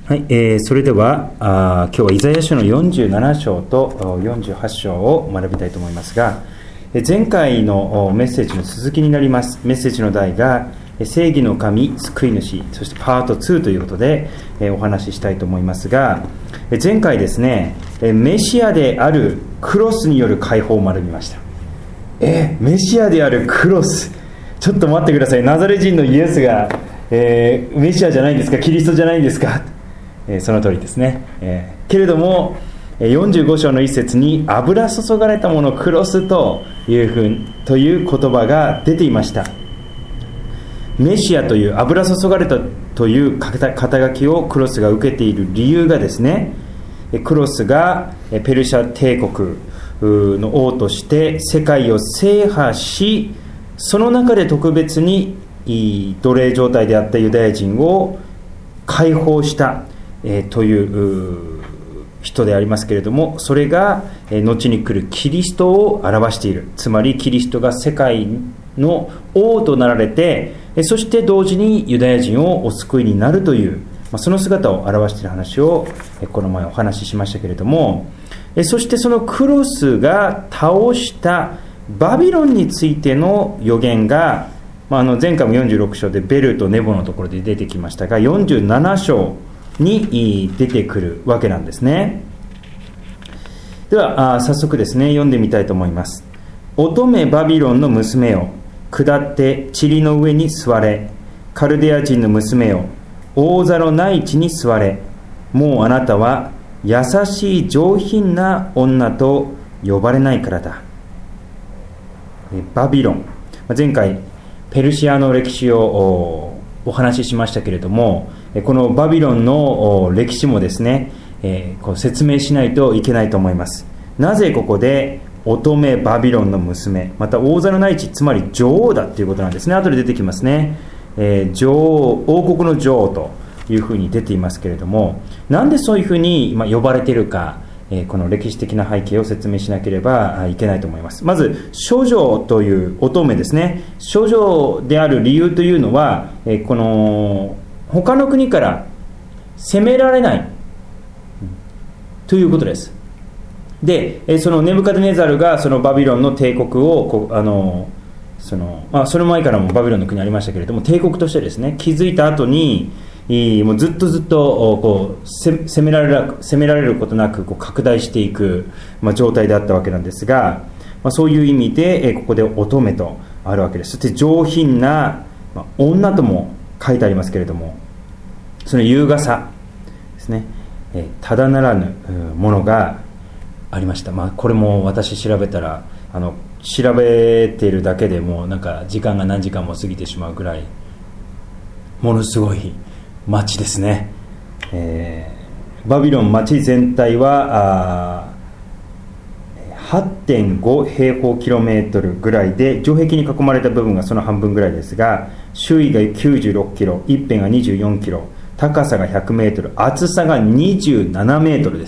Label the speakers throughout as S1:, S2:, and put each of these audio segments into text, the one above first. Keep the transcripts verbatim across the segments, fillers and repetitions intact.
S1: はい、えー、それではあ今日はイザヤ書のよんじゅうなな章とよんじゅうはち章を学びたいと思いますが、前回のメッセージの続きになります。メッセージの題が正義の神救い主、そしてパートツーということでお話ししたいと思いますが、前回ですね、メシアであるクロスによる解放を学びました。えメシアであるクロス、ちょっと待ってください、ナザレ人のイエスが、えー、メシアじゃないんですか、キリストじゃないんですか、えー、その通りですね、えー、けれどもよんじゅうご章の一節に油注がれたものクロスというふうという言葉が出ていました。メシアという油注がれたという肩書きをクロスが受けている理由がですね、クロスがペルシャ帝国の王として世界を制覇し、その中で特別に奴隷状態であったユダヤ人を解放したという人でありますけれども、それが後に来るキリストを表している。つまりキリストが世界の王となられて、そして同時にユダヤ人をお救いになるという、その姿を表している話をこの前お話ししましたけれども、そしてそのクロスが倒したバビロンについての予言が、まあ、あの前回もよんじゅうろく章でベルとネボのところで出てきましたが、よんじゅうなな章に出てくるわけなんですね。では早速ですね、読んでみたいと思います。乙女バビロンの娘よ、下って塵の上に座れ。カルデア人の娘よ、大座のない地に座れ。もうあなたは優しい上品な女と呼ばれないからだ。バビロン、前回ペルシアの歴史をお話ししましたけれども、このバビロンの歴史もですね、えー、こう説明しないといけないと思います。なぜここで乙女バビロンの娘、また大座のない地、つまり女王だということなんですね。後で出てきますね、えー、女王、王国の女王というふうに出ていますけれども、なんでそういうふうに今呼ばれているか、えー、この歴史的な背景を説明しなければいけないと思います。まず処女という乙女ですね。処女である理由というのは、えー、この他の国から攻められないということです。で、そのネブカデネザルがそのバビロンの帝国をこうあのその、まあ、その前からもバビロンの国ありましたけれども、帝国としてですね築いた後にもうずっとずっとこう攻められる攻められることなくこう拡大していく、まあ、状態であったわけなんですが、まあ、そういう意味でここで乙女とあるわけです。そして上品な、まあ、女とも書いてありますけれども、その優雅さですね、ただならぬものがありました。まあ、これも私調べたらあの調べているだけでもなんか時間が何時間も過ぎてしまうぐらいものすごい町ですね。えー、バビロン町全体は はってんご 平方キロメートルぐらいで、城壁に囲まれた部分がその半分ぐらいですが、周囲がきゅうじゅうろくキロ、一辺がにじゅうよんキロ、高さがひゃくメートル、厚さがにじゅうななメートルです。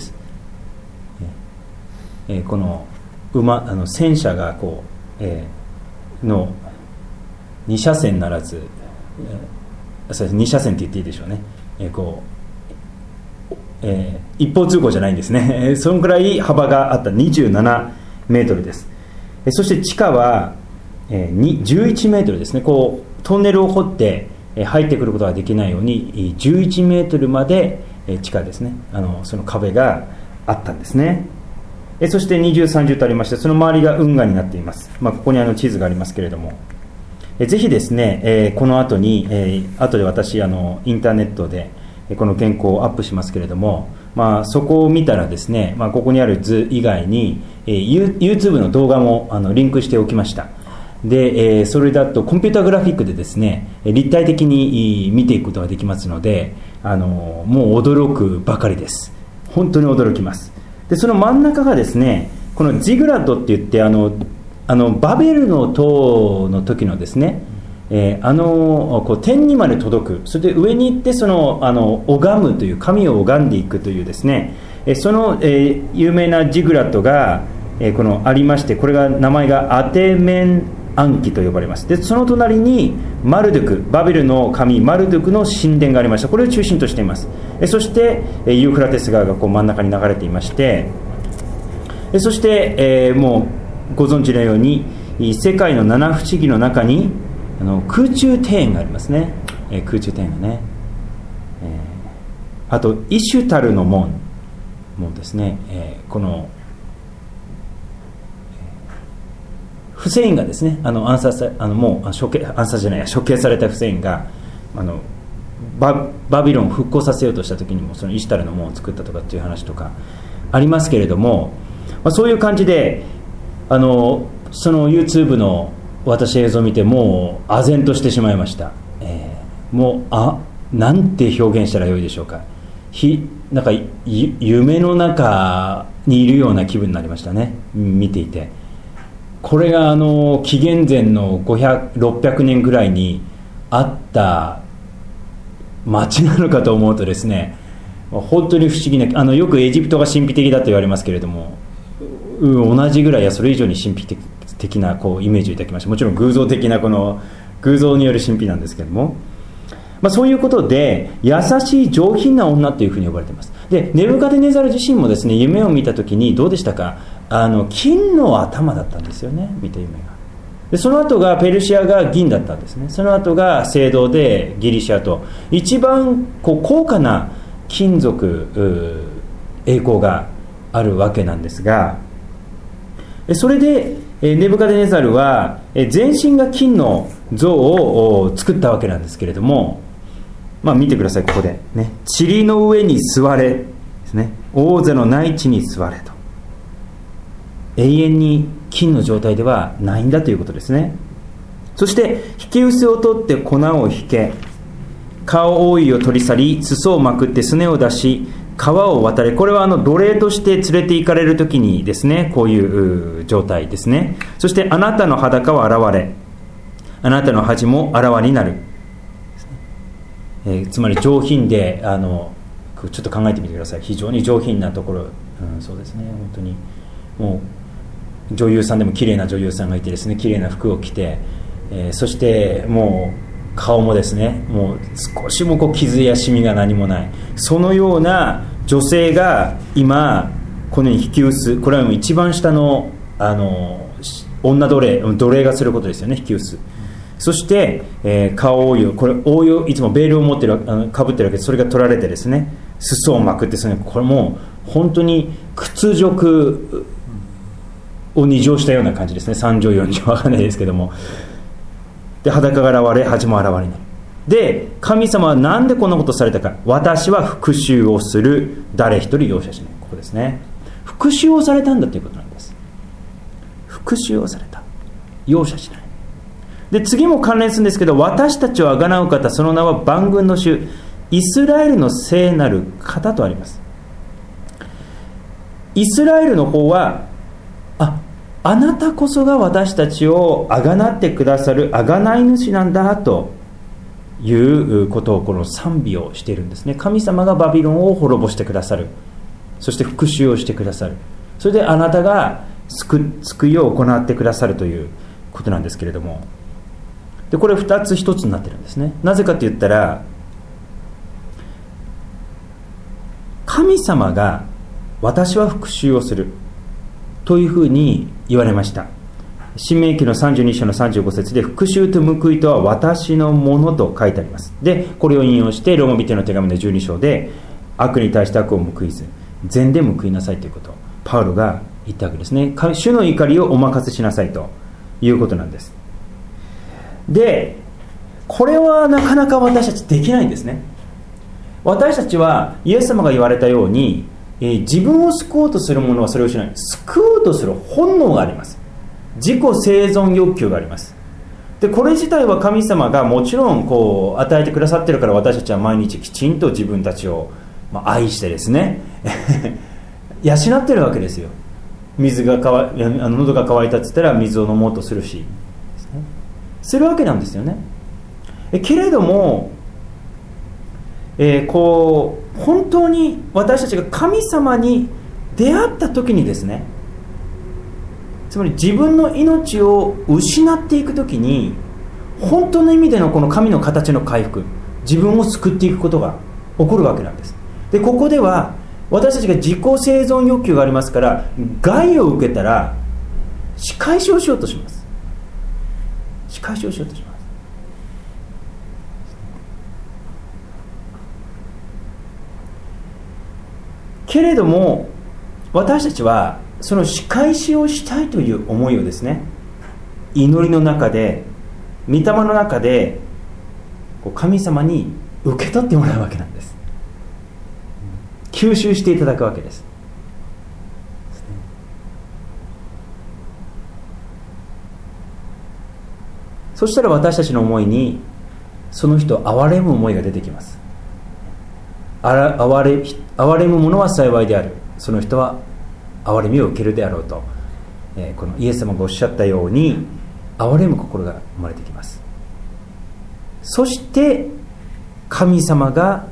S1: えー、この馬あの戦車がこう、えー、のに車線ならず、えー、そうですに車線って言っていいでしょうね。えー、こう、えー、一方通行じゃないんですね。そのくらい幅があったにじゅうななメートルです。えー、そして地下は、えー、じゅういちメートルですね。こうトンネルを掘って入ってくることができないようにじゅういちメートルまで地下ですね、あのその壁があったんですね。そして二重三重とありまして、その周りが運河になっています。まあ、ここにあの地図がありますけれども、えぜひですね、えー、この後に、えー、後で私あのインターネットでこの原稿をアップしますけれども、まあ、そこを見たらですね、まあ、ここにある図以外に、えー、YouTube の動画もあのリンクしておきました。で、えー、それだとコンピュータグラフィックでですね立体的に見ていくことができますので、あのもう驚くばかりです。本当に驚きます。でその真ん中がですね、このジグラッドって言って、あのあのバベルの塔の時のですね、えー、あのこう天にまで届く、それで上に行ってそのあの拝むという、神を拝んでいくというですね、えその、えー、有名なジグラッドが、えー、このありまして、これが名前がアテメン暗記と呼ばれます。でその隣にマルドゥク、バビルの神マルドゥクの神殿がありました。これを中心としています。えそしてユーフラテス川がこう真ん中に流れていまして、えそして、えー、もうご存知のように世界の七不思議の中にあの空中庭園がありますね、えー、空中庭園がね、えー、あとイシュタルの門もですね、えー、このフセインがですね、あの暗殺さあのもう処刑暗殺じゃない処刑されたフセインがあの バ, バビロンを復興させようとした時にもそのイシュタルの門を作ったとかっていう話とかありますけれども、まあ、そういう感じであのその YouTube の私映像を見てもう唖然としてしまいました、えー、もうあなんて表現したらよいでしょうか。ひなんか夢の中にいるような気分になりましたね、見ていて。これがあの紀元前のごひゃく、ろっぴゃくねんぐらいにあった町なのかと思うとですね、本当に不思議な、あのよくエジプトが神秘的だと言われますけれども、同じぐらいやそれ以上に神秘的、的なこうイメージをいただきました。もちろん偶像的なこの偶像による神秘なんですけれども、まあ、そういうことで優しい上品な女というふうに呼ばれています。でネブカデネザル自身もですね、夢を見た時にどうでしたか、あの金の頭だったんですよね、見た夢が。でその後がペルシアが銀だったんですね。その後が青銅でギリシャと一番こう高価な金属栄光があるわけなんですが、それでネブカデネザルは全身が金の像を作ったわけなんですけれども、まあ、見てください、ここでね、塵の上に座れですね、王座の内地に座れと、永遠に金の状態ではないんだということですね。そして引き薄を取って粉を引け、顔覆いを取り去り裾をまくってすねを出し川を渡れ。これはあの奴隷として連れて行かれるときにですね、こういう状態ですね。そしてあなたの裸は現れ、あなたの恥もあらわになる、えー、つまり上品で、あのちょっと考えてみてください。非常に上品なところ、うん、そうですね、本当にもう女優さんでも綺麗な女優さんがいてですね、綺麗な服を着て、えー、そしてもう顔もですね、もう少しもこう傷やシミが何もない、そのような女性が今このように引き薄、これはもう一番下の、あの女奴隷、奴隷がすることですよね、引き薄。そして、えー、顔覆いを、これ覆いをいつもベールを持ってる、あの被ってるわけで、それが取られてですね、裾をまくってですね、これも本当に屈辱を二乗したような感じですね、三乗四乗わかんないですけども。で裸が現れ恥も現れない。で神様は何でこんなことをされたか、私は復讐をする、誰一人容赦しない。ここですね、復讐をされたんだということなんです。復讐をされた、容赦しない。で次も関連するんですけど、私たちをあがなう方、その名は万軍の主イスラエルの聖なる方とあります。イスラエルの方はああなたこそが私たちをあがなってくださるあがない主なんだということを、この賛美をしているんですね。神様がバビロンを滅ぼしてくださる、そして復讐をしてくださる、それであなたが救いを行ってくださるということなんですけれども、でこれふたつひとつになってるんですね。なぜかと言ったら、神様が私は復讐をするというふうに言われました。申命記のさんじゅうに章のさんじゅうご節で、復讐と報いとは私のものと書いてあります。でこれを引用してローマ人の手紙のじゅうに章で、悪に対して悪を報いず善で報いなさいということをパウロが言ったわけですね。主の怒りをお任せしなさいということなんです。でこれはなかなか私たちできないんですね。私たちはイエス様が言われたように、えー、自分を救おうとする者はそれをしない。救おうとする本能があります。自己生存欲求があります。でこれ自体は神様がもちろんこう与えてくださってるから、私たちは毎日きちんと自分たちを、まあ、愛してですね養ってるわけですよ。水が乾いあの喉が渇いたって言ったら水を飲もうとするし、するわけなんですよね。えけれども、えー、こう本当に私たちが神様に出会った時にですね、 つまり自分の命を失っていくときに、本当の意味でのこの神の形の回復、自分を救っていくことが起こるわけなんです。でここでは私たちが自己生存欲求がありますから、害を受けたら仕返しをしようとします。仕返しをしようとします。けれども私たちはその仕返しをしたいという思いをですね、祈りの中で、御霊の中で神様に受け取ってもらうわけなんです。吸収していただくわけです。そしたら私たちの思いにその人を憐れむ思いが出てきます。あら憐れ、憐れむ者は幸いである、その人は憐れみを受けるであろうと、えー、このイエス様がおっしゃったように憐れむ心が生まれてきます。そして神様が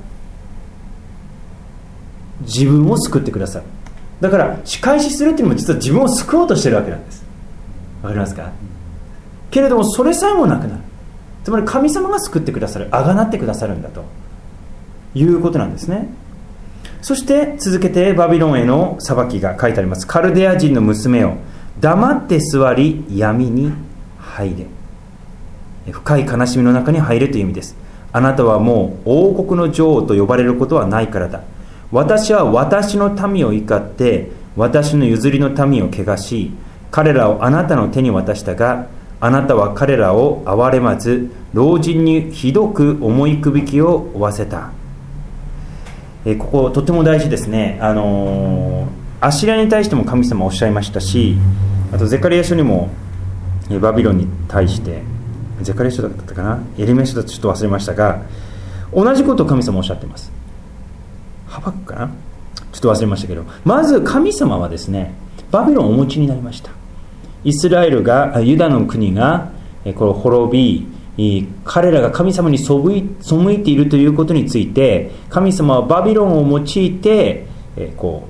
S1: 自分を救ってくださる。だから仕返しするっていうのも実は自分を救おうとしてるわけなんです。わかりますか？けれどもそれさえもなくなる。つまり神様が救ってくださる、あがなってくださるんだということなんですね。そして続けてバビロンへの裁きが書いてあります。カルデア人の娘を黙って座り闇に入れ、深い悲しみの中に入れという意味です。あなたはもう王国の女王と呼ばれることはないからだ。私は私の民を怒って私の譲りの民を汚し、彼らをあなたの手に渡したが、あなたは彼らを憐れまず、老人にひどく重いくびきを負わせた。えこことても大事ですね。あのー、アシリアに対しても神様おっしゃいましたし、あとゼカリヤ書にもバビロンに対して、ゼカリヤ書だったかな、エレミヤ書だとちょっと忘れましたが、同じことを神様おっしゃっています。ハバクかな、ちょっと忘れましたけど、まず神様はですね、バビロンをお持ちになりました。イスラエルが、ユダの国がこれ滅び、彼らが神様に背い、背いているということについて、神様はバビロンを用いてこ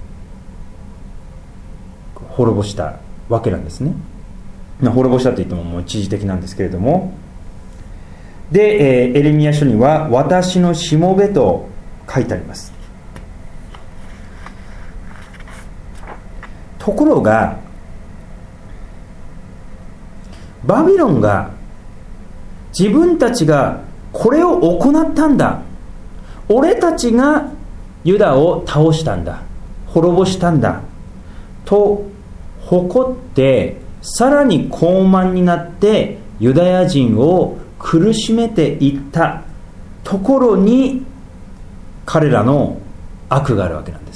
S1: う滅ぼしたわけなんですね。滅ぼしたといってももう一時的なんですけれども、でエレミヤ書には私のしもべと書いてあります。ところがバビロンが自分たちがこれを行ったんだ、俺たちがユダを倒したんだ、滅ぼしたんだと誇って、さらに傲慢になってユダヤ人を苦しめていったところに彼らの悪があるわけなんです。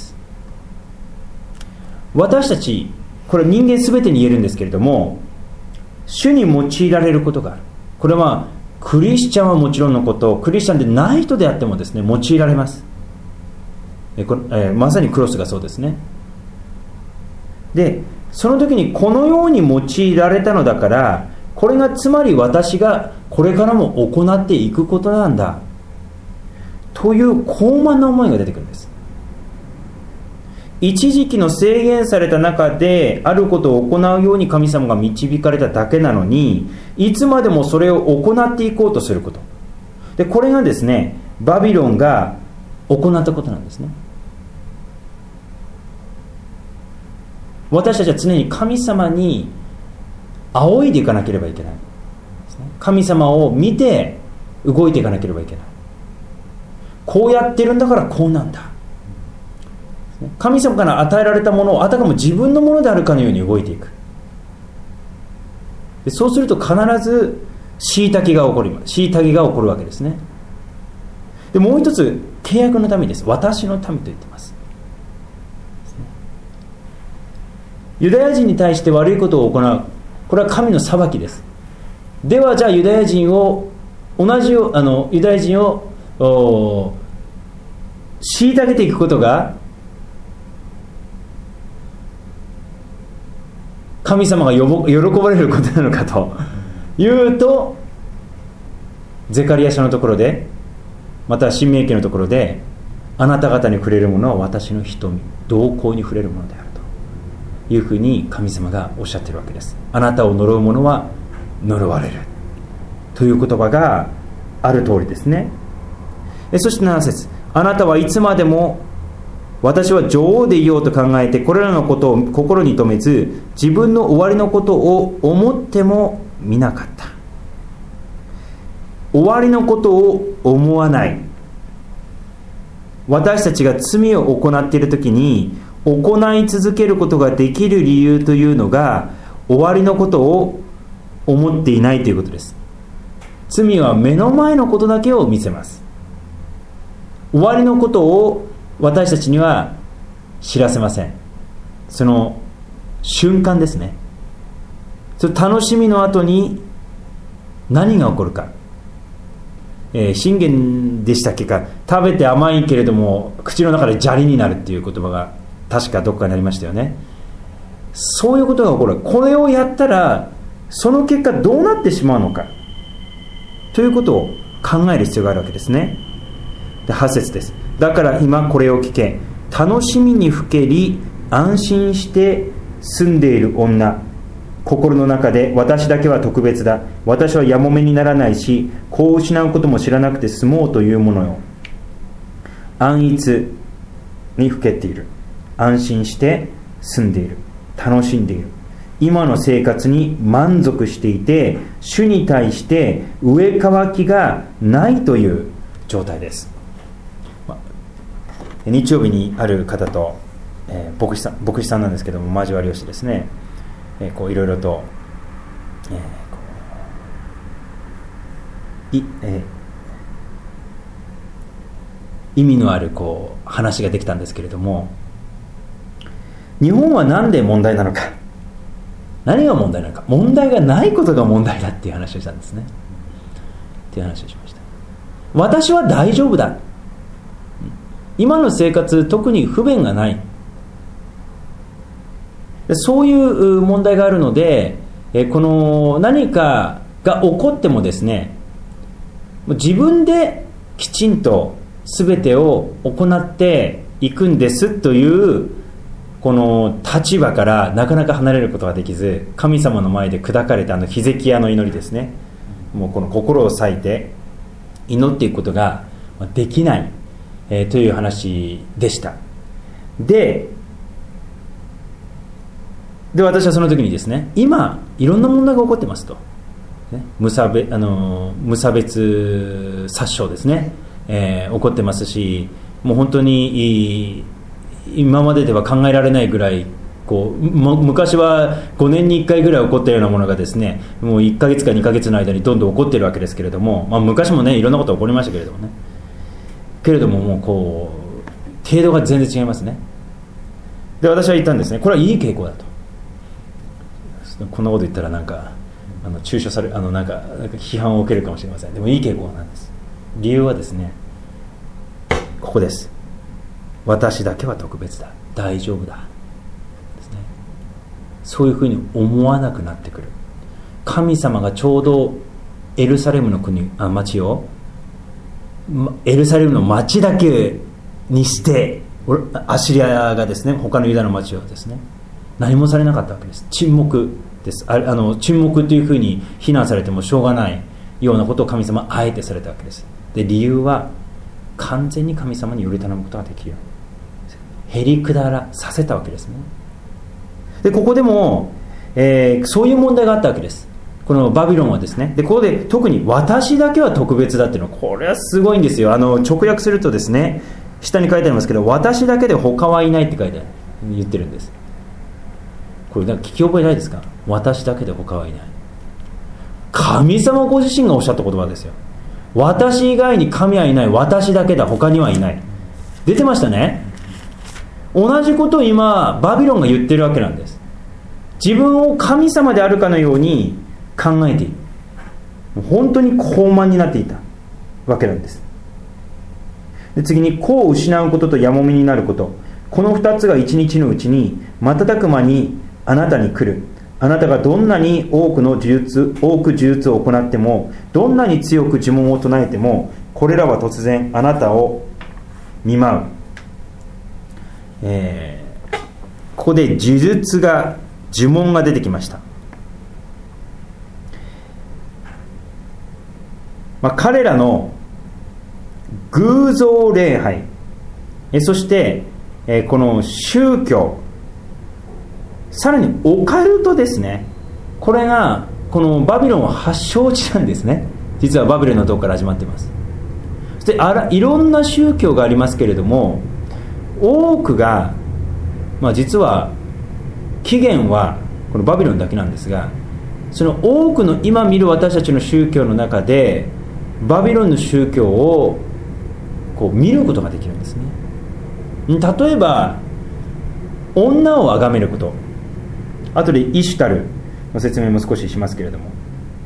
S1: 私たち、これ人間全てに言えるんですけれども、主に用いられることがある。これはクリスチャンはもちろんのこと、クリスチャンでない人であってもですね、用いられます。えこえまさにクロスがそうですね。でその時にこのように用いられたのだから、これがつまり私がこれからも行っていくことなんだという高慢な思いが出てくるんです。一時期の制限された中であることを行うように神様が導かれただけなのに、いつまでもそれを行っていこうとすること。でこれがですね、バビロンが行ったことなんですね。私たちは常に神様に仰いでいかなければいけない。神様を見て動いていかなければいけない。こうやってるんだからこうなんだ。神様から与えられたものをあたかも自分のものであるかのように動いていく。でそうすると必ず虐げが起こります。虐げが起こるわけですね。でもう一つ、契約の民です。私の民と言っています。ユダヤ人に対して悪いことを行う、これは神の裁きです。ではじゃあユダヤ人を同じあのユダヤ人を虐げていくことが神様が喜ばれることなのかというと、ゼカリヤ書のところで、また申命記のところで、あなた方に触れるものは私の瞳、瞳孔に触れるものであると。 いうふうに神様がおっしゃっているわけです。あなたを呪う者は呪われるという言葉がある通りですね。そしてなな節、あなたはいつまでも私は女王でいようと考えてこれらのことを心に留めず、自分の終わりのことを思ってもみなかった。終わりのことを思わない。私たちが罪を行っているときに行い続けることができる理由というのが、終わりのことを思っていないということです。罪は目の前のことだけを見せます。終わりのことを私たちには知らせません。その瞬間ですね。その楽しみの後に何が起こるか、えー、信玄でしたっけか、食べて甘いけれども口の中で砂利になるっていう言葉が確かどこかにありましたよね。そういうことが起こる。これをやったらその結果どうなってしまうのかということを考える必要があるわけですね。で、はち節です。だから今これを聞け、楽しみにふけり安心して住んでいる女、心の中で私だけは特別だ、私はやもめにならないし子を失うことも知らなくて済もうというものよ。安逸にふけている、安心して住んでいる、楽しんでいる、今の生活に満足していて、主に対して上乾きがないという状態です。日曜日にある方と、えー、牧師さん、牧師さんなんですけども、交わりをしてですね、えー、こういろいろと、えーこういえー、意味のあるこう話ができたんですけれども、日本は何で問題なのか、何が問題なのか、問題がないことが問題だっていう話をしたんですね。っていう話をしました。私は大丈夫だ、今の生活特に不便がない、そういう問題があるので、この何かが起こってもですね、自分できちんと全てを行っていくんですというこの立場からなかなか離れることができず、神様の前で砕かれたあのヒゼキヤの祈りですね、もうこの心を割いて祈っていくことができない、えー、という話でした。でで私はその時にですね、今いろんな問題が起こってますと、ね、無差別、あの無差別殺傷ですね、えー、起こってますし、もう本当に今まででは考えられないぐらいこう昔はごねんにいっかいぐらい起こったようなものがですね、もういっかげつかにかげつの間にどんどん起こってるわけですけれども、まあ、昔もねいろんなこと起こりましたけれどもね、けれどももうこう程度が全然違いますね。で私は言ったんですね、これはいい傾向だと。こんなこと言ったらなんかあの中傷されあのなんかなんか批判を受けるかもしれません。でもいい傾向なんです。理由はですね、ここです。私だけは特別だ、大丈夫だですね。そういうふうに思わなくなってくる。神様がちょうどエルサレムの国あ町をエルサレムの町だけにしてアシリアがですね、他のユダの町はですね何もされなかったわけです。沈黙です。ああの沈黙というふうに非難されてもしょうがないようなことを神様はあえてされたわけです。で理由は完全に神様により頼むことができる、へりくだらさせたわけですね。でここでも、えー、そういう問題があったわけです。このバビロンはですね、でここで特に私だけは特別だっていうのはこれはすごいんですよ。あの直訳するとですね、下に書いてありますけど、私だけで他はいないって書いて言ってるんです。これなんか聞き覚えないですか？私だけで他はいない。神様ご自身がおっしゃった言葉ですよ。私以外に神はいない、私だけだ、他にはいない。出てましたね。同じことを今バビロンが言ってるわけなんです。自分を神様であるかのように考えている。本当に高慢になっていたわけなんです。で次に子を失うこととやもめになること、このふたつが一日のうちに瞬く間にあなたに来る。あなたがどんなに多くの呪術多く呪術を行っても、どんなに強く呪文を唱えても、これらは突然あなたを見舞う。えー、 ここで呪術が呪文が出てきました。まあ、彼らの偶像礼拝、えそして、えこの宗教、さらにオカルトですね。これがこのバビロンは発祥地なんですね。実はバビロンのところから始まっています。そしてあらいろんな宗教がありますけれども、多くが、まあ、実は起源はこのバビロンだけなんですが、その多くの今見る私たちの宗教の中でバビロンの宗教をこう見ることができるんですね。例えば女を崇めること、後でイシュタルの説明も少ししますけれども、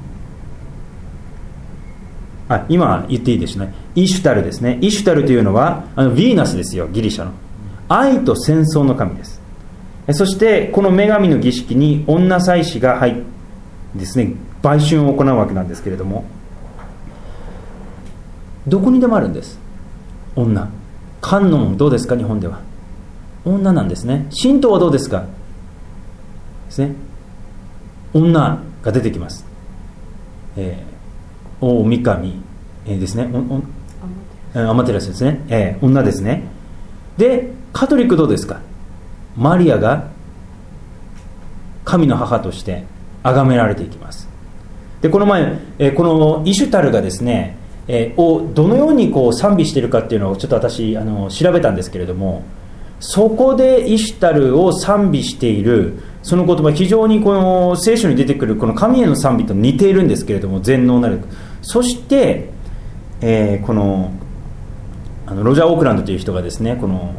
S1: あ今言っていいですね。イシュタルですね。イシュタルというのはあのヴィーナスですよ、ギリシャの愛と戦争の神です。そしてこの女神の儀式に女祭司が入ってですね、売春を行うわけなんですけれども、どこにでもあるんです。女、観音どうですか？日本では女なんですね。神道はどうですかですね、女が出てきます。えー、大神、えー、ですね、アマテラスですね、えー、女ですね。でカトリックどうですか？マリアが神の母として崇められていきます。でこの前、えー、このイシュタルがですね、えー、をどのようにこう賛美しているかっていうのをちょっと私あの調べたんですけれども、そこでイシュタルを賛美しているその言葉、非常にこの聖書に出てくるこの神への賛美と似ているんですけれども、全能なる。そして、えー、このあのロジャー・オークランドという人がですね、この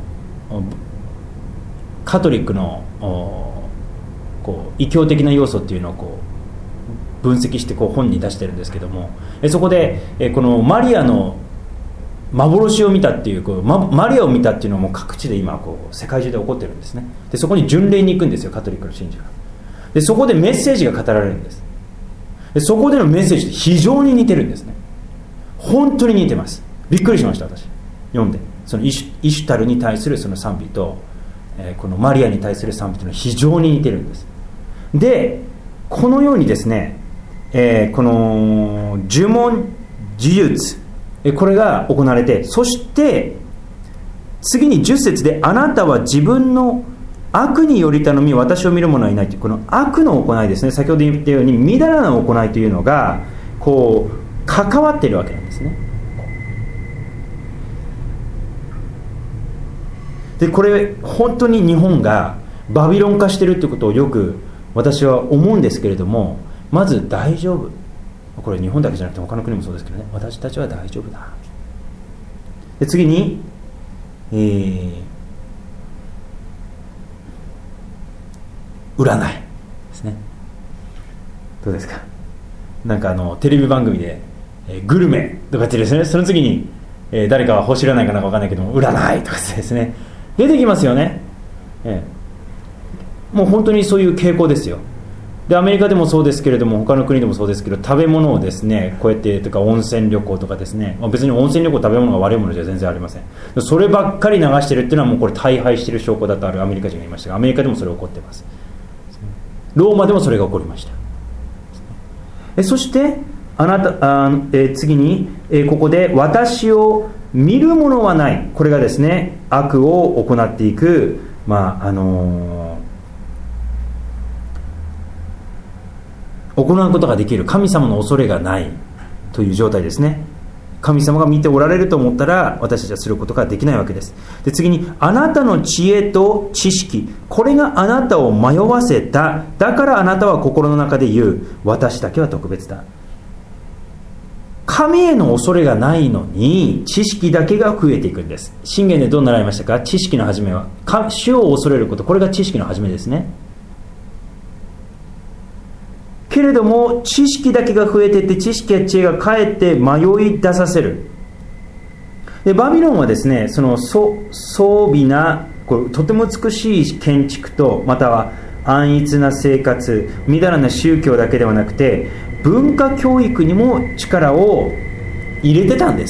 S1: カトリックのこう異教的な要素っていうのをこう分析してこう本に出してるんですけども、えそこでえこのマリアの幻を見たっていう、こう マ, マリアを見たっていうのも各地で今こう世界中で起こってるんですね。でそこに巡礼に行くんですよ、カトリックの信者が。でそこでメッセージが語られるんです。でそこでのメッセージって非常に似てるんですね。本当に似てます。びっくりしました、私読んで。そのイシュ、イシュタルに対するその賛美と、えー、このマリアに対する賛美というのは非常に似てるんです。でこのようにですね、えー、この呪文呪術、これが行われて、そして次にじゅっ節で、あなたは自分の悪により頼み私を見る者はいないという、この悪の行いですね、先ほど言ったようにみだらな行いというのがこう関わっているわけなんですね。でこれ本当に日本がバビロン化しているということをよく私は思うんですけれども、まず大丈夫、これ日本だけじゃなくて他の国もそうですけどね、私たちは大丈夫だ。で次に、えー、占いですね。どうですか？なんかあのテレビ番組で、えー、グルメとか言ってですね、その次に、えー、誰かは星占いかなんか分かんないけども占いとかですね出てきますよね、えー、もう本当にそういう傾向ですよ。でアメリカでもそうですけれども他の国でもそうですけど、食べ物をですねこうやってとか温泉旅行とかですね、まあ、別に温泉旅行食べ物が悪いものじゃ全然ありません。そればっかり流してるっていうのはもうこれ大敗してる証拠だとあるアメリカ人がいましたが、アメリカでもそれが起こってます。ローマでもそれが起こりました。えそしてあなたあ、えー、次に、えー、ここで私を見るものはない、これがですね悪を行っていく、まああのー行うことができる神様の恐れがないという状態ですね。神様が見ておられると思ったら私たちはすることができないわけです。で次に、あなたの知恵と知識、これがあなたを迷わせた、だからあなたは心の中で言う、私だけは特別だ。神への恐れがないのに知識だけが増えていくんです。箴言でどう習いましたか？知識の始めは主を恐れること、これが知識の始めですね。けれども知識だけが増えていって、知識や知恵がかえって迷い出させる。でバビロンはですね、そのそ壮美なこれとても美しい建築と、または安逸な生活、みだらな宗教だけではなくて文化教育にも力を入れてたんです。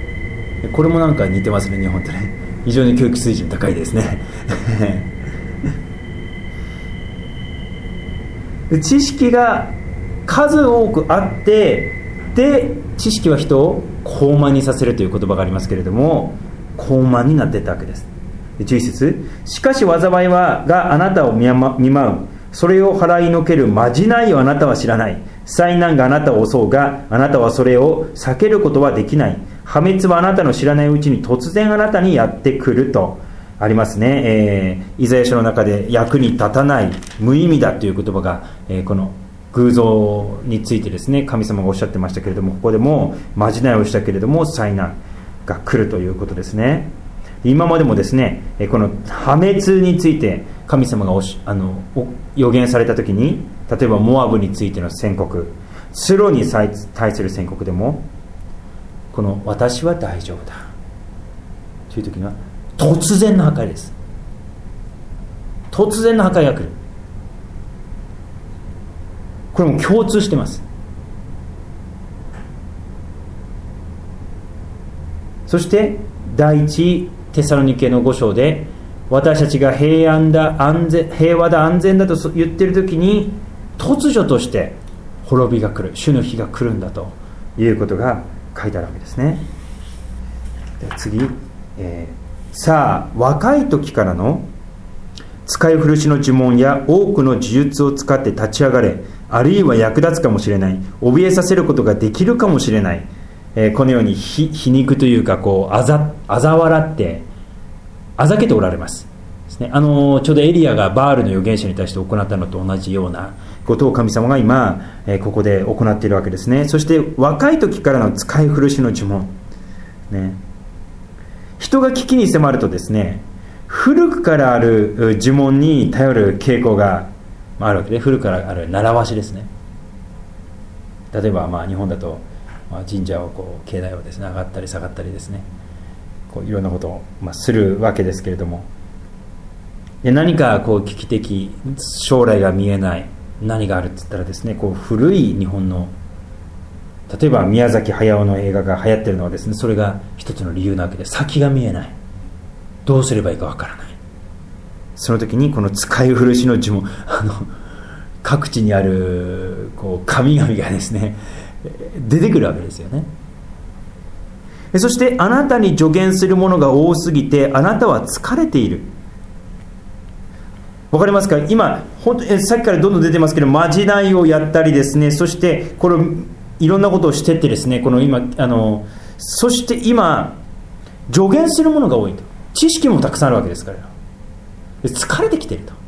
S1: これもなんか似てますね、日本とね。非常に教育水準高いですね知識が数多くあって、で知識は人を高慢にさせるという言葉がありますけれども、高慢になっていったわけです。じゅういっ節、しかし災いはがあなたを見舞う、それを払いのけるまじないをあなたは知らない。災難があなたを襲うが、あなたはそれを避けることはできない。破滅はあなたの知らないうちに突然あなたにやってくるとありますね。えー、イザヤ書の中で役に立たない、無意味だという言葉が、えー、この偶像についてですね、神様がおっしゃってましたけれども、ここでもまじないをしたけれども災難が来るということですね。今までもですね、この破滅について神様がおしあの予言されたときに、例えばモアブについての宣告、スロに対する宣告でも、この私は大丈夫だという時には突然の破壊です。突然の破壊が来る。これも共通してます。そして第一テサロニケのご章で、私たちが平安だ安全平和だ安全だと言っている時に、突如として滅びが来る、主の日が来るんだということが書いてあるわけですね。では次、えー、さあ若い時からの使い古しの呪文や多くの呪術を使って立ち上がれ、あるいは役立つかもしれない、怯えさせることができるかもしれない、えー、このように皮肉というか、こうあざあざ笑ってあざけておられますですね。あのちょうどエリアがバールの預言者に対して行ったのと同じようなことを神様が今、えー、ここで行っているわけですね。そして若い時からの使い古しの呪文、ね、人が危機に迫るとですね、古くからある呪文に頼る傾向があるわけで、古くからある習わしですね。例えばまあ日本だと、まあ、神社をこう境内をですね上がったり下がったりですね、こういろんなことをまあするわけですけれども、で何かこう危機的、将来が見えない何があるって言ったらですね、こう古い日本の、例えば宮崎駿の映画が流行ってるのはですね、それが一つの理由なわけで、先が見えない、どうすればいいかわからない。その時にこの使い古しの呪文、あの各地にあるこう神々がですね出てくるわけですよね。そしてあなたに助言するものが多すぎてあなたは疲れている。わかりますか？今本当にさっきからどんどん出てますけど、まじないをやったりですね、そしてこれいろんなことをしてってですね、この今あのそして今助言するものが多いと、知識もたくさんあるわけですから、疲れてきていると。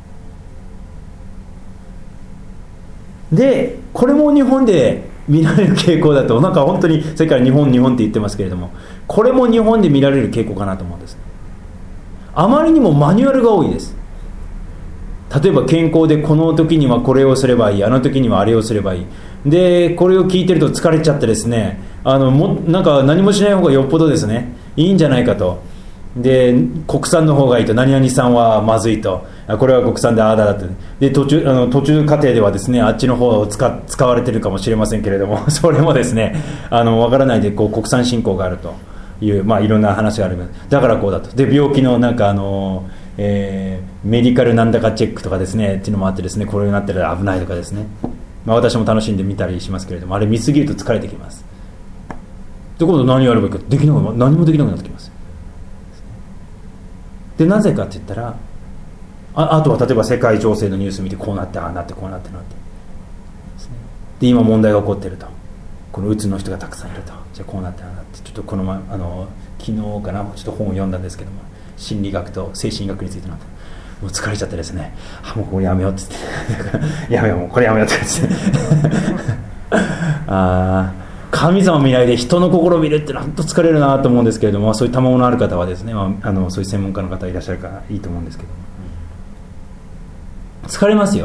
S1: でこれも日本で見られる傾向だと、なんか本当にさっきから日本日本って言ってますけれども、これも日本で見られる傾向かなと思うんです。あまりにもマニュアルが多いです。例えば健康でこの時にはこれをすればいい、あの時にはあれをすればいい、でこれを聞いてると疲れちゃってですね、あのもなんか何もしない方がよっぽどですねいいんじゃないかと。で国産の方がいいと、何々産はまずいと、これは国産でああだだって、で途中あの途中過程ではですねあっちの方を 使, 使われてるかもしれませんけれども、それもですねあの分からないでこう国産振興があるという、まあ、いろんな話があります。だからこうだと。で病気のなんかあの、えー、メディカルなんだかチェックとかですねっていうのもあってですね、これになってら危ないとかですね、まあ、私も楽しんで見たりしますけれども、あれ見すぎると疲れてきます。で今度何やればいいか、できなく何もできなくなってきます。でなぜかって言ったら、 あ, あとは例えば世界情勢のニュース見て、こうなってああなってこうなってなってですね、で今問題が起こっていると、このうつの人がたくさんいると、じゃあこうなってああなって、ちょっとこの前あの昨日かなちょっと本を読んだんですけども、心理学と精神医学についてなんて、もう疲れちゃってですね、あもうこれやめようって言ってやめようもうこれやめようって言ってあ神様見ないで人の心を見るってなんと疲れるなと思うんですけれども、そういう賜物のある方はですね、まあ、あのそういう専門家の方いらっしゃるからいいと思うんですけども、疲れますよ。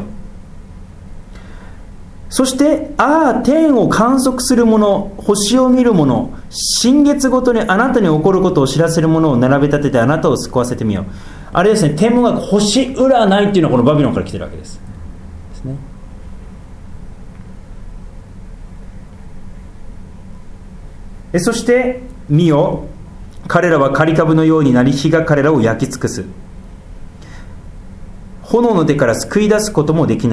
S1: そしてああ天を観測するもの、星を見るもの、新月ごとにあなたに起こることを知らせるものを並べ立ててあなたを救わせてみよう。あれですね、天文学、星占いっていうのはこのバビロンから来てるわけですですね。そして見よ、彼らは刈り株のようになり、火が彼らを焼き尽くす。炎の手から救い出すこともできない。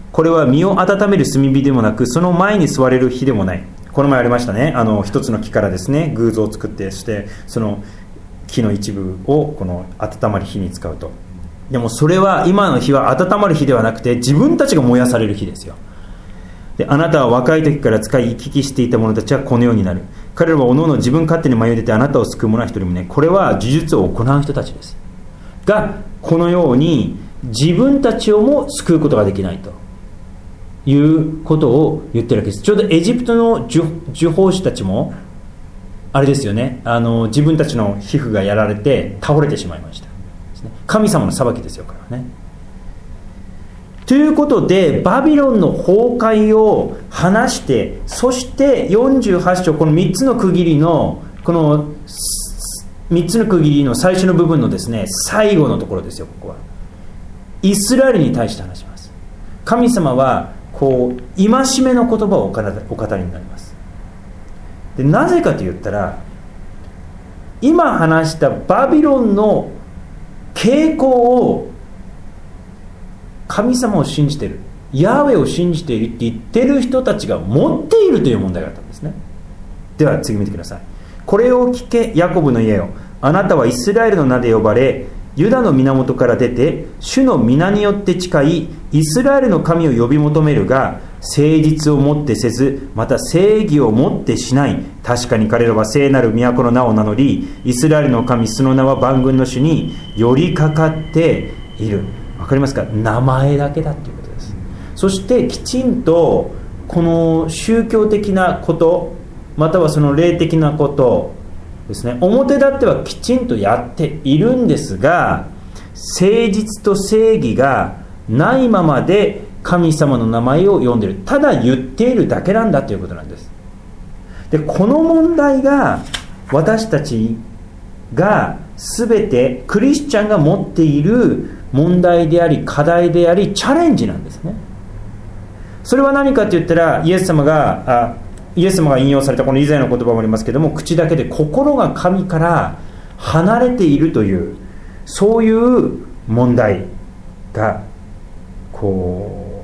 S1: これは身を温める炭火でもなく、その前に座れる火でもない。この前ありましたね、あの一つの木からですね偶像を作って、そしてその木の一部をこの温まる火に使うと。でもそれは今の火は温まる火ではなくて、自分たちが燃やされる火ですよ。で、あなたは若い時から使い行き来していた者たちはこのようになる。彼らはおのおの自分勝手に迷い出てあなたを救う者は一人もね。これは呪術を行う人たちですが、このように自分たちをも救うことができないということを言ってるわけです。ちょうどエジプトの呪法師たちもあれですよね、あの自分たちの皮膚がやられて倒れてしまいました。神様の裁きですよ、これはね。ということでバビロンの崩壊を話して、そしてよんじゅうはち章、このみっつの区切りのこのみっつの区切りの最初の部分のですね最後のところですよ。ここはイスラエルに対して話します。神様はこう戒めの言葉をお語りになります。で、なぜかと言ったら、今話したバビロンの傾向を神様を信じている、ヤーウェを信じているって言ってる人たちが持っているという問題があったんですね。では次見てください。これを聞けヤコブの家よ、あなたはイスラエルの名で呼ばれ、ユダの源から出て主の皆によって誓い、イスラエルの神を呼び求めるが、誠実をもってせず、また正義をもってしない。確かに彼らは聖なる都の名を名乗り、イスラエルの神その名は万軍の主に寄りかかっている。わかりますか？名前だけだということです。そしてきちんとこの宗教的なこと、またはその霊的なことですね、表立ってはきちんとやっているんですが、誠実と正義がないままで神様の名前を呼んでいる、ただ言っているだけなんだということなんです。で、この問題が私たちが全てクリスチャンが持っている問題であり、課題であり、チャレンジなんですね。それは何かと言ったら、イエス様があイエス様が引用されたこの以前の言葉もありますけれども、口だけで心が神から離れているという、そういう問題がこ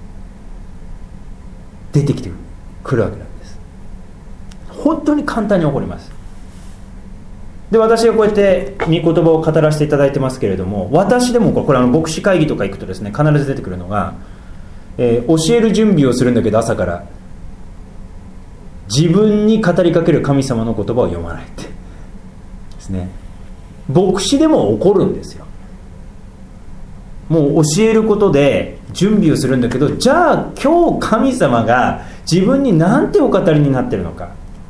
S1: う出てきてくるわけなんです。本当に簡単に起こります。で、私がこうやって御言葉を語らせていただいてますけれども、私でもこれあの牧師会議とか行くとですね、必ず出てくるのが、えー、教える準備をするんだけど朝から自分に語りかける神様の言葉を読まないってですね。牧師でも起こるんですよ。もう教えることで準備をするんだけど、じゃあ今日神様が自分に何てお語りになっているのか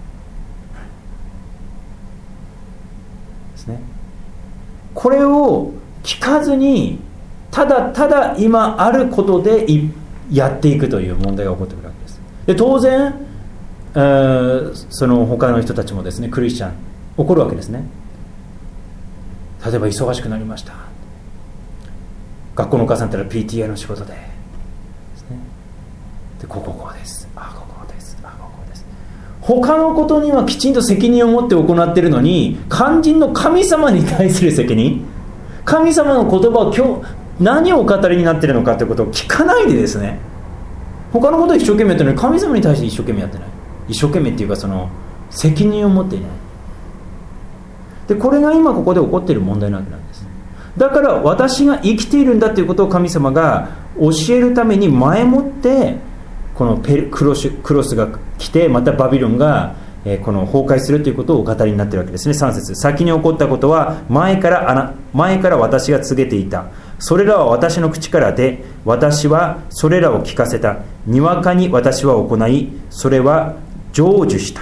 S1: ですね。これを聞かずにただただ今あることでやっていくという問題が起こってくるわけです。で、当然、えー、その他の人たちもですね、クリスチャン起こるわけですね。例えば忙しくなりました、学校のお母さんだったら ピーティーエー の仕事でですね、でこここうです、あここですあここです、他のことにはきちんと責任を持って行っているのに、肝心の神様に対する責任、神様の言葉を今日何をお語りになっているのかということを聞かないでですね、他のことを一生懸命やってるのに神様に対して一生懸命やってない、一生懸命っていうかその責任を持っていない。で、これが今ここで起こっている問題なわけなんです。だから私が生きているんだということを神様が教えるために前もってこのペルクロス、クロスが来て、またバビロンがこの崩壊するということをお語りになっているわけですね。さん節、先に起こったことは前からあな前から私が告げていた。それらは私の口からで、私はそれらを聞かせた。にわかに私は行い、それは成就した。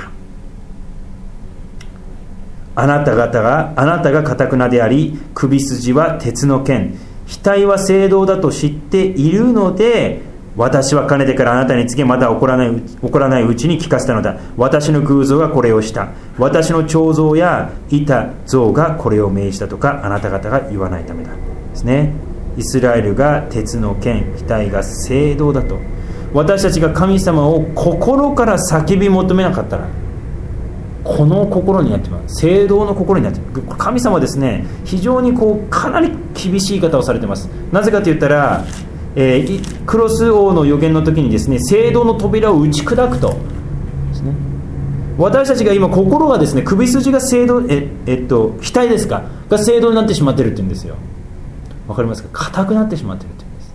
S1: あなた方があなたが堅なであり、首筋は鉄の剣、額は青銅だと知っているので、私はかねてからあなたに告げ、また起こらない、起こらないうちに聞かせたのだ。私の偶像がこれをした。私の彫像や板像がこれを命じたとか、あなた方が言わないためだ。ですね。イスラエルが鉄の剣、額が青銅だと。私たちが神様を心から叫び求めなかったら、この心になってしまう。聖堂の心になってしまう。神様はですね、非常にこうかなり厳しい言い方をされています。なぜかと言ったら、 えー、クロス王の予言の時にですね、聖堂の扉を打ち砕くとですね、私たちが今心がですね、首筋が聖堂、え、えっと額ですかが聖堂になってしまっているって言うんですよ。わかりますか？硬くなってしまっているって言うんです。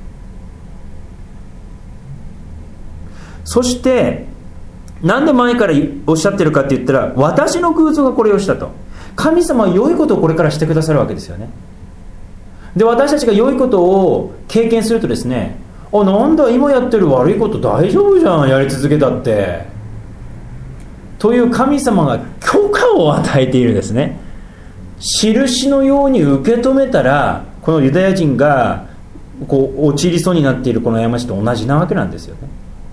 S1: そしてなんで前からおっしゃってるかって言ったら、私の偶像がこれをしたと。神様は良いことをこれからしてくださるわけですよね。で、私たちが良いことを経験するとですね、あ、なんだ今やってる悪いこと大丈夫じゃん、やり続けたってという神様が許可を与えているですね、印のように受け止めたら、このユダヤ人がこう陥りそうになっているこの過ちと同じなわけなんですよね。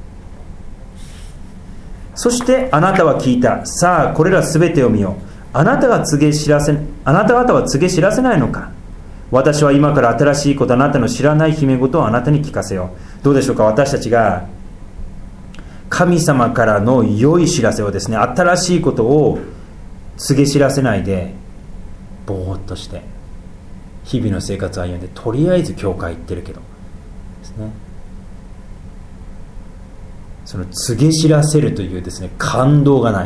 S1: そしてあなたは聞いた。さあこれらすべてを見よう。あなたが告げ知らせあなた方は告げ知らせないのか。私は今から新しいこと、あなたの知らない秘め事をあなたに聞かせよう。どうでしょうか。私たちが神様からの良い知らせをですね、新しいことを告げ知らせないでぼーっとして日々の生活を歩んで、とりあえず教会行ってるけどですね、その告げ知らせるというですね、感動がない。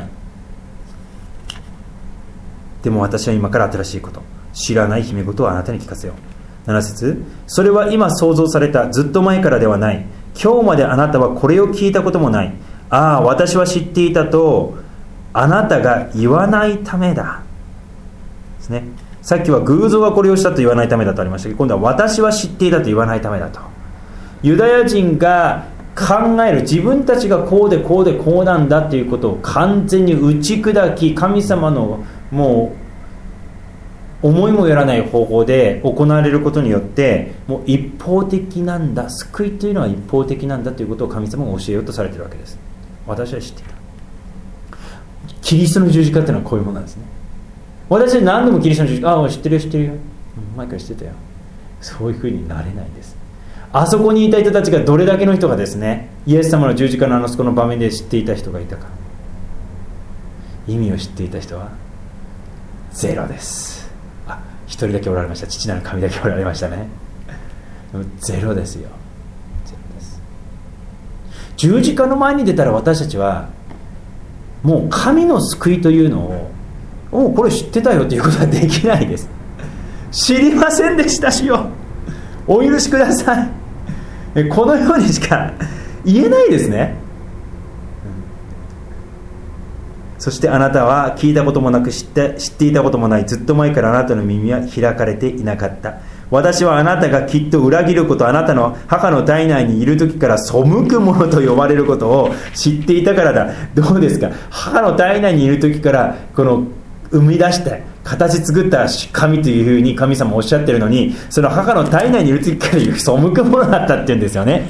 S1: でも私は今から新しいこと、知らない秘め事をあなたに聞かせよう。なな節、それは今想像された、ずっと前からではない。今日まであなたはこれを聞いたこともない。ああ、私は知っていたとあなたが言わないためだですね。さっきは偶像がこれをしたと言わないためだとありましたけど、今度は私は知っていたと言わないためだと。ユダヤ人が考える、自分たちがこうでこうでこうなんだということを完全に打ち砕き、神様のもう思いもよらない方法で行われることによって、もう一方的なんだ、救いというのは一方的なんだということを神様が教えようとされているわけです。私は知っていた。キリストの十字架というのはこういうものなんですね。私は何度もキリストの十字架、ああ知ってるよ知ってるよ、前から知ってたよ、そういうふうになれないんです。あそこにいた人たちがどれだけの人がですね、イエス様の十字架のあのそこの場面で知っていた人がいたか。意味を知っていた人はゼロです。あ、一人だけおられました。父なる神だけおられましたね。ゼロですよ。ゼロです。十字架の前に出たら私たちはもう神の救いというのを、おうこれ知ってたよということはできないです。知りませんでしたしよ、お許しください、このようにしか言えないですね。そしてあなたは聞いたこともなく知って、知っていたこともない。ずっと前からあなたの耳は開かれていなかった。私はあなたがきっと裏切ること、あなたの母の体内にいる時から背くものと呼ばれることを知っていたからだ。どうですか。母の体内にいる時からこの生み出して形作った神というふうに神様おっしゃってるのに、その母の体内にいる時から背くものだったっていうんですよね。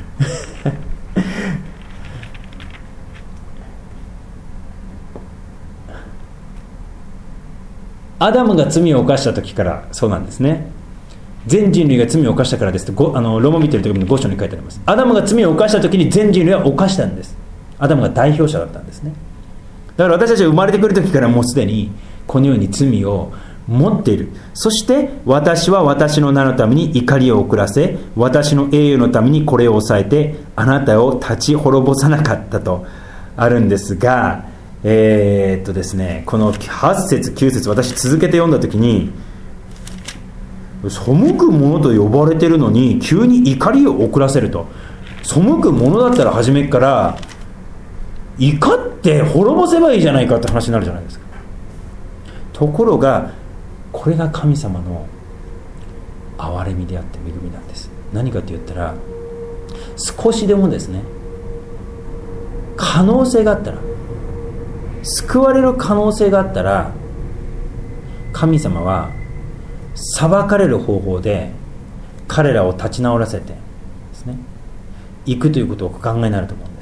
S1: アダムが罪を犯した時からそうなんですね。全人類が罪を犯したからですと、あのローマ見てる時のご章に書いてあります。アダムが罪を犯した時に全人類は犯したんです。アダムが代表者だったんですね。だから私たちは生まれてくる時からもうすでにこのように罪を持っている。そして私は私の名のために怒りを遅らせ、私の栄誉のためにこれを抑えてあなたを立ち滅ぼさなかったとあるんですが、えー、っとですねこのはち節きゅう節、私続けて読んだ時に、背くものと呼ばれてるのに急に怒りを遅らせると。背くものだったら初めから怒って滅ぼせばいいじゃないかって話になるじゃないですか。ところがこれが神様の憐れみであって恵みなんです。何かと言ったら、少しでもですね可能性があったら、救われる可能性があったら、神様は裁かれる方法で彼らを立ち直らせてですね行くということをお考えになると思うんです。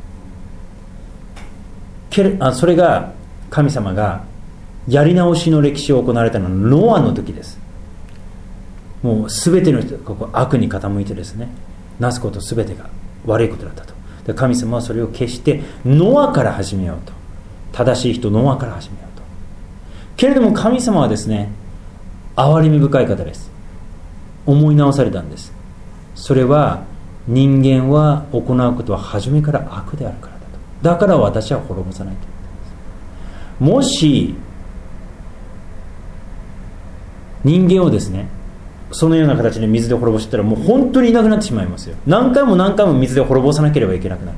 S1: けれあそれが神様がやり直しの歴史を行われたのはノアの時です。もう全ての人がここ悪に傾いてですね、なすこと全てが悪いことだったと。で神様はそれを決してノアから始めようと、正しい人ノアから始めようと。けれども神様はですね、憐れみ深い方です。思い直されたんです。 それは人間は行うことは初めから悪であるからだと。だから私は滅ぼさないと。もし人間をですね、そのような形で水で滅ぼしたらもう本当にいなくなってしまいますよ。何回も何回も水で滅ぼさなければいけなくなる。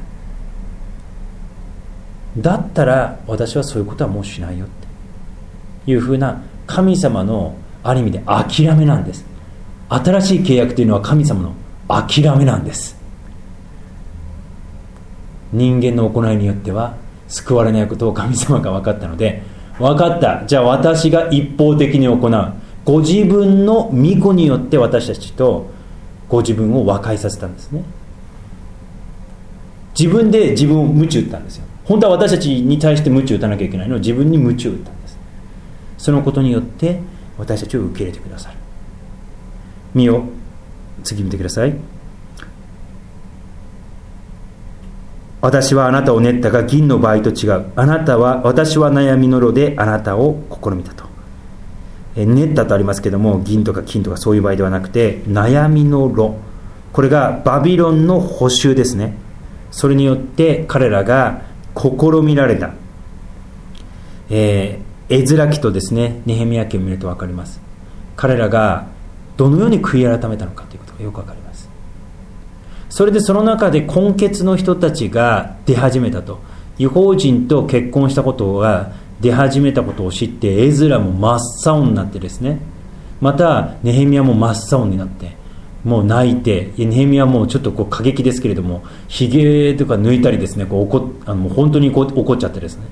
S1: だったら私はそういうことはもうしないよっていうふうな神様のある意味で諦めなんです。新しい契約というのは神様の諦めなんです。人間の行いによっては救われないことを神様が分かったので、分かった、じゃあ私が一方的に行う、ご自分の御子によって私たちとご自分を和解させたんですね。自分で自分を鞭打ったんですよ。本当は私たちに対して鞭打たなきゃいけないのを自分に鞭打ったんです。そのことによって私たちを受け入れてくださる。見よ、次見てください。私はあなたを練ったが銀の倍と違う。あなたは、私は悩みの炉であなたを試みたと。え練ったとありますけども、銀とか金とかそういう場合ではなくて、悩みの炉、これがバビロンの捕囚ですね。それによって彼らが試みられた。えー、エズラ記とですね、ネヘミヤ記を見ると分かります。彼らがどのように悔い改めたのかということがよく分かります。それでその中で根血の人たちが出始めたと。異邦人と結婚したことが出始めたことを知って、エズラも真っ青になってですね、またネヘミヤも真っ青になってもう泣いて、ネヘミヤはもうちょっとこう過激ですけれども、ひげとか抜いたりですね、こう怒っあのもう本当にこう怒っちゃってですね、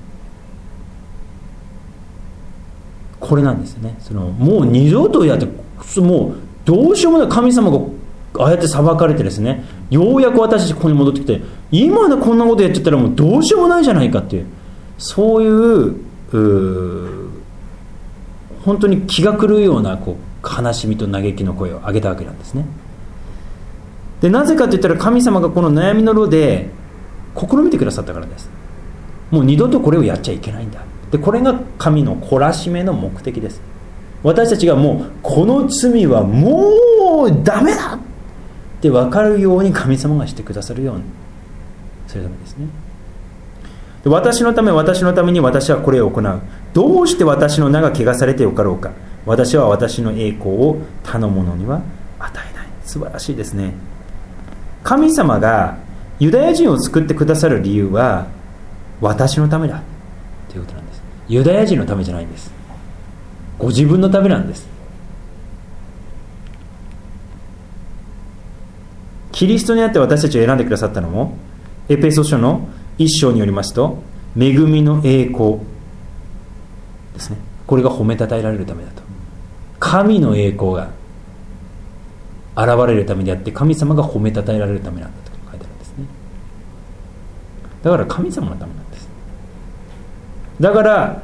S1: これなんですよね。そのもう二度とやって、もうどうしようもない、神様がああやって裁かれてですね、ようやく私たちここに戻ってきて、今でこんなことやっちゃったらもうどうしようもないじゃないかっていう、そういう、う本当に気が狂うようなこう悲しみと嘆きの声を上げたわけなんですね。でなぜかといったら、神様がこの悩みの炉で試みてくださったからです。もう二度とこれをやっちゃいけないんだ。でこれが神の懲らしめの目的です。私たちがもうこの罪はもうダメだって分かるように神様がしてくださるようにするためですね。で私のため私のために私はこれを行う。どうして私の名が汚されてよかろうか。私は私の栄光を他の者には与えない。素晴らしいですね。神様がユダヤ人を救ってくださる理由は私のためだということなんです。ユダヤ人のためじゃないんです。ご自分のためなんです。キリストにあって私たちを選んでくださったのも、エペソ書の一章によりますと、恵みの栄光ですね。これが褒めたたえられるためだと。神の栄光が現れるためであって、神様が褒めたたえられるためなんだと書いてあるんですね。だから神様のためなんです。だから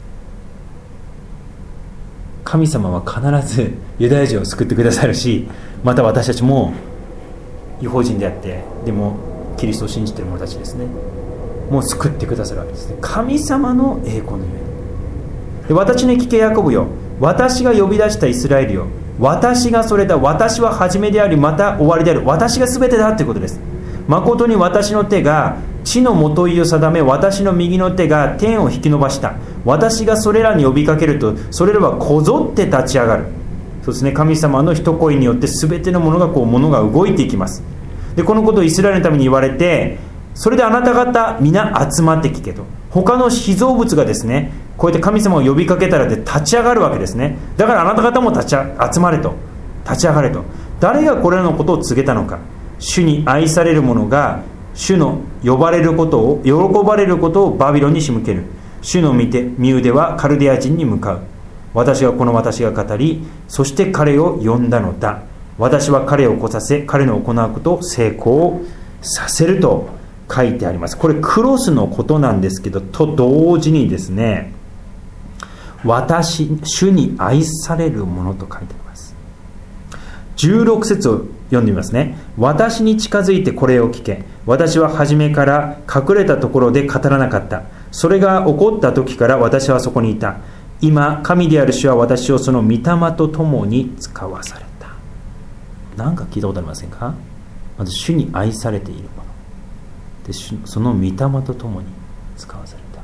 S1: 神様は必ずユダヤ人を救ってくださるし、また私たちも異邦人であってでもキリストを信じている者たちですね、もう救ってくださるわけですね。神様の栄光のゆえで、私に聞けヤコブよ、私が呼び出したイスラエルよ、私がそれだ、私は初めでありまた終わりである、私が全てだということです。誠に私の手が地のもといを定め、私の右の手が天を引き伸ばした。私がそれらに呼びかけると、それらはこぞって立ち上がる。そうですね、神様の一声によって全てのものがこう物が動いていきます。でこのことをイスラエルのために言われて、それであなた方皆集まって聞けと。他の被造物がですね、こうやって神様を呼びかけたらで立ち上がるわけですね。だからあなた方も立ち集まれと、立ち上がれと。誰がこれらのことを告げたのか。主に愛される者が主の呼ばれることを喜ばれることをバビロンに仕向ける。主の御手身腕はカルデア人に向かう。私がこの私が語り、そして彼を呼んだのだ。私は彼を来させ、彼の行うことを成功させると書いてあります。これクロスのことなんですけど、と同時にですね、私主に愛されるものと書いてあります。じゅうろく節を読んでみますね。私に近づいてこれを聞け。私は初めから隠れたところで語らなかった。それが起こった時から私はそこにいた。今神である主は私をその御霊と共に使わされた。 何か聞いたことありませんか？まず主に愛されているもので、その御霊と共に使わされた。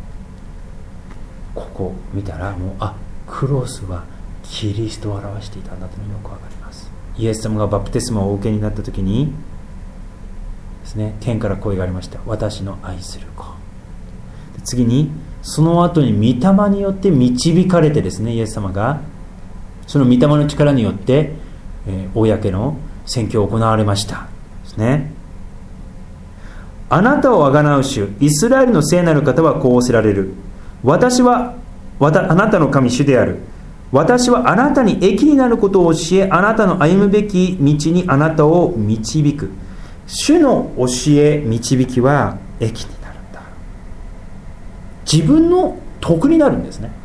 S1: ここ見たらもう、あ、クロスはキリストを表していたんだというのがよくわかります。イエス様がバプテスマをお受けになった時にですね、天から声がありました。私の愛する子。で次にその後に御霊によって導かれてですね、イエス様がその御霊の力によって、えー、公の宣教を行われましたですね。あなたをあがなう主イスラエルの聖なる方はこう仰せられる。私はわたあなたの神主である。私はあなたに益になることを教え、あなたの歩むべき道にあなたを導く。主の教え導きは益になるんだ。自分の得になるんですね。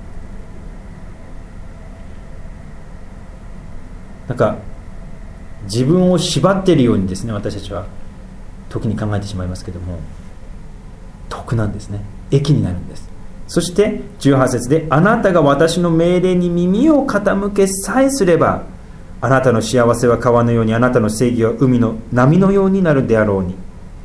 S1: なんか自分を縛っているようにですね、私たちは時に考えてしまいますけども、得なんですね。益になるんです。そしてじゅうはち節で、あなたが私の命令に耳を傾けさえすれば、あなたの幸せは川のように、あなたの正義は海の波のようになるであろうに。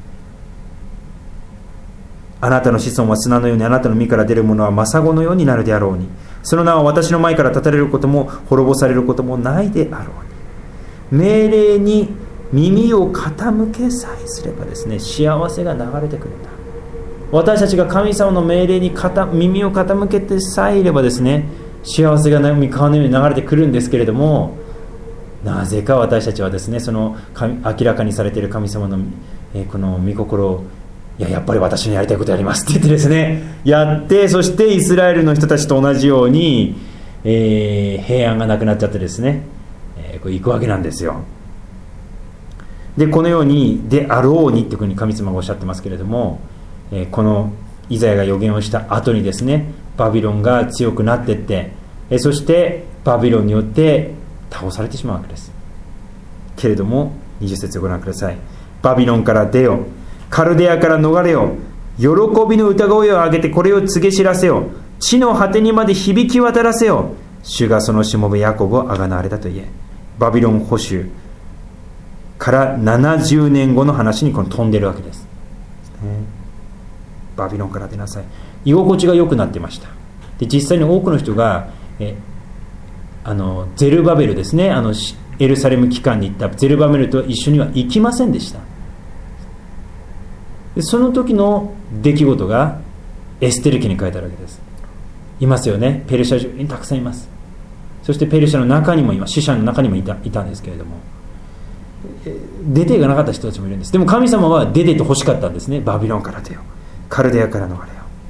S1: あなたの子孫は砂のように、あなたの身から出るものはマサゴのようになるであろうに。その名は私の前から断たれることも滅ぼされることもないであろうに。命令に耳を傾けさえすればですね、幸せが流れてくるんだ。私たちが神様の命令に耳を傾けてさえいればですね、幸せが川のように流れてくるんですけれども、なぜか私たちはですね、その明らかにされている神様の、えー、この御心を、いや、やっぱり私のやりたいことやりますって言ってですね、やって、そしてイスラエルの人たちと同じように、えー、平安がなくなっちゃってですね、えー、これ行くわけなんですよ。で、このようにであろうにっていうふうに神様がおっしゃってますけれども、えー、このイザヤが予言をした後にですね、バビロンが強くなっていって、えー、そしてバビロンによって倒されてしまうわけです。けれどもにじゅう節をご覧ください。バビロンから出よ、カルデアから逃れよ、喜びの歌声を上げてこれを告げ知らせよ、地の果てにまで響き渡らせよ、主がそのしもべヤコブをあがなわれたと言え。バビロン捕囚からななじゅうねんごの話にこの飛んでるわけです、ね、バビロンから出なさい。居心地が良くなってました。で、実際に多くの人がえあのゼルバベルですね、あのエルサレム機関に行ったゼルバベルと一緒には行きませんでした。で、その時の出来事がエステル記に書いてあるわけです。いますよね、ペルシャ中にたくさんいます。そしてペルシャの中にもいます、死者の中にもいた、いたんですけれども、出ていかなかった人たちもいるんです。でも神様は出ていて欲しかったんですね。バビロンから出よ、カルデアから逃れよ。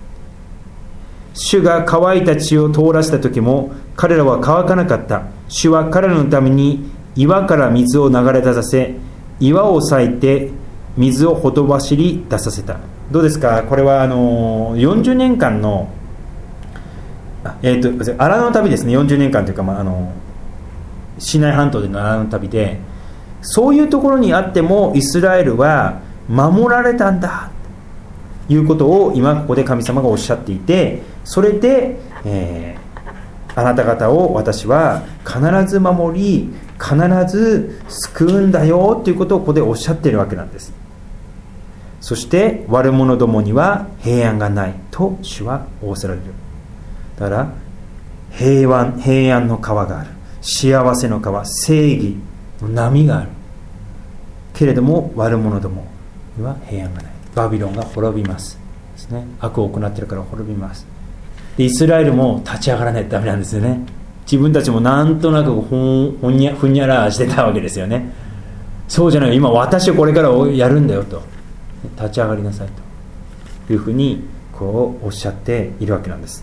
S1: 主が乾いた地を通らせた時も彼らは乾かなかった。主は彼らのために岩から水を流れ出させ、岩を裂いて水をほとばしり出させた。どうですか、これはあのよんじゅうねんかんのえー、とアラノの旅ですね。よんじゅうねんかんというか、まあ、あのシナイ半島でのアラノの旅で、そういうところにあってもイスラエルは守られたんだということを今ここで神様がおっしゃっていて、それで、えー、あなた方を私は必ず守り必ず救うんだよということをここでおっしゃっているわけなんです。そして悪者どもには平安がないと主は仰せられる。だから平安、平安の川がある、幸せの川、正義の波があるけれども、悪者どもには平安がない。バビロンが滅びますですね。悪を行っているから滅びます。で、イスラエルも立ち上がらないとダメなんですよね。自分たちもなんとなくほんほんにゃふにゃらしてたわけですよね。そうじゃない、今私はこれからやるんだよと、立ち上がりなさいというふうにこうおっしゃっているわけなんです。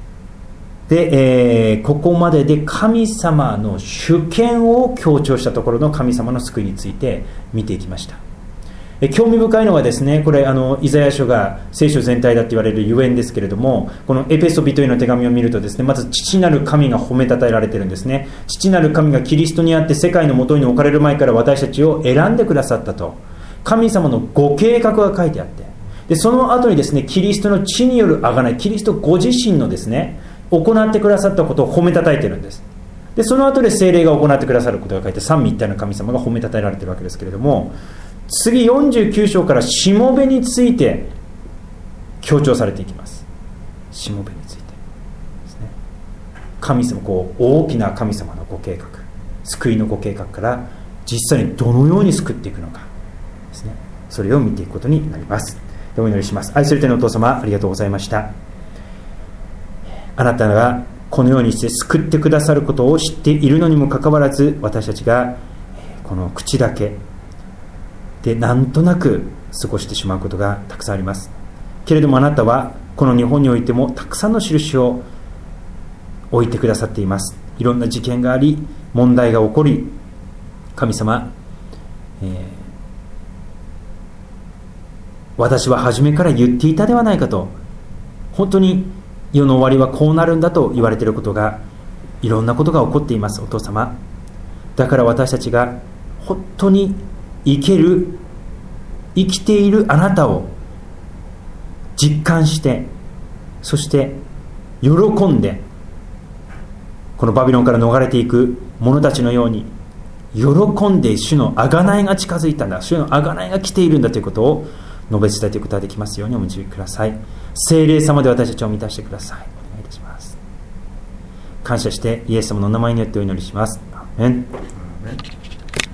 S1: で、えー、ここまでで神様の主権を強調したところの神様の救いについて見ていきました。え興味深いのはですね、これあのイザヤ書が聖書全体だと言われるゆえんですけれども、このエペソビトへの手紙を見るとですね、まず父なる神が褒めたたえられているんですね。父なる神がキリストにあって世界の元に置かれる前から私たちを選んでくださったと、神様のご計画が書いてあって、でその後にですね、キリストの血による贖い、キリストご自身のですね行ってくださったことを褒めたたえているんです。 でその後で聖霊が行ってくださることが書いて、三位一体の神様が褒めたたえられているわけですけれども、次よんじゅうきゅう章からしもべについて強調されていきます。しもべについてですね。神様、こう大きな神様のご計画、救いのご計画から実際にどのように救っていくのかですね、それを見ていくことになります。お祈りします。愛する天のお父様、ありがとうございました。あなたがこのようにして救ってくださることを知っているのにもかかわらず、私たちがこの口だけでなんとなく過ごしてしまうことがたくさんあります。けれどもあなたはこの日本においてもたくさんの印を置いてくださっています。いろんな事件があり、問題が起こり、神様、えー、私は初めから言っていたではないかと、本当に世の終わりはこうなるんだと言われていることが、いろんなことが起こっています。お父様、だから私たちが本当に生ける生きているあなたを実感して、そして喜んで、このバビロンから逃れていく者たちのように喜んで、主の贖いが近づいたんだ、主の贖いが来ているんだということを述べ伝えていくことができますようにお導きください。聖霊様で私たちを満たしてください。お願いいたします。感謝してイエス様のお名前によってお祈りします。アーメン。